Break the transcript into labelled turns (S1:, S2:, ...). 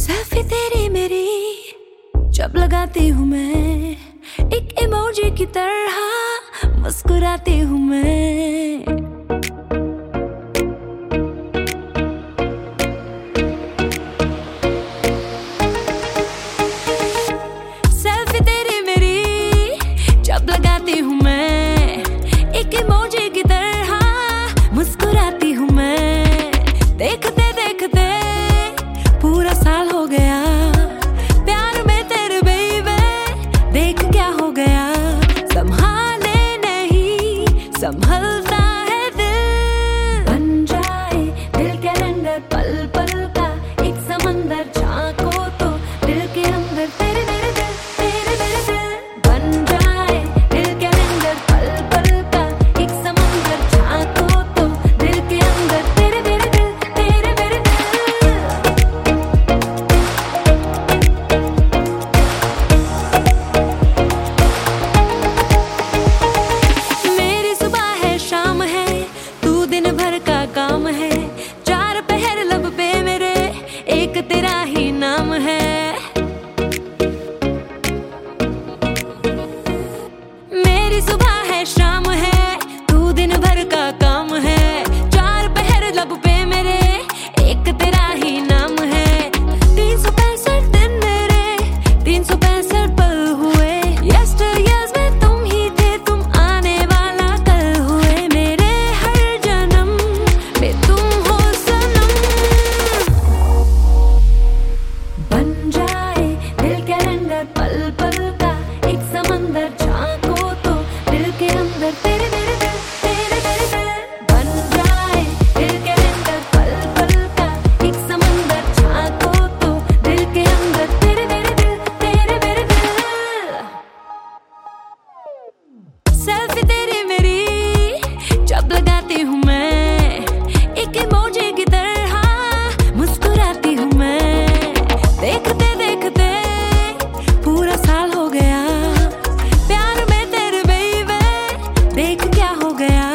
S1: Selfie तेरी मेरी जब लगाती हूँ मैं, एक इमोजी की तरह मुस्कुराती हूँ मैं। सेल्फी तेरी मेरी जब लगाती हूँ मैं, एक इमोजी की तरह मुस्कुराती हूँ मैं। देखते देखते पूरा साल हो गया, प्यार में तेरे बेबे देख क्या हो गया। संभाले नहीं संभलता है दिल, बन जाए दिल के अंदर पल पल का एक समंदर। झांको तो दिल के अंदर तेरे मेरे दिल, तेरे मेरे दिल। बन जाए दिल के अंदर पल पल का एक समंदर। झांको तो दिल के अंदर तेरे मेरे दिल, तेरे मेरे दिल। मेरी सुबह है शाम है, तू दिन भर का काम है। चार पहर लब पे मेरे एक तेरा ही नाम है। मेरी सुबह है शाम है, तू दिन भर का काम है। चार पहर लब पे मेरे एक तेरा ही नाम है। 365 दिन मेरे 365 पल हुए। Yesteryears में तुम ही थे, तुम आने वाला कल हुए। मेरे हर जन्म में तुम हो सनम। बन जाए दिल के अंदर पल पल का एक समंदर। झांको तो दिल के अंदर तेरे मेरे दिल, तेरे मेरे दिल। बन जाए दिल के अंदर पल पल का एक समंदर। झांको तो दिल के अंदर तेरे मेरे दिल, तेरे मेरे दिल। सेल्फी तेरी मेरी जब लगाती हूँ मैं, एक इमोजी की तरह मुस्कुराती हूँ मैं। देखते देखते पूरा साल हो गया, प्यार में तेरे बेबे देख क्या हो गया।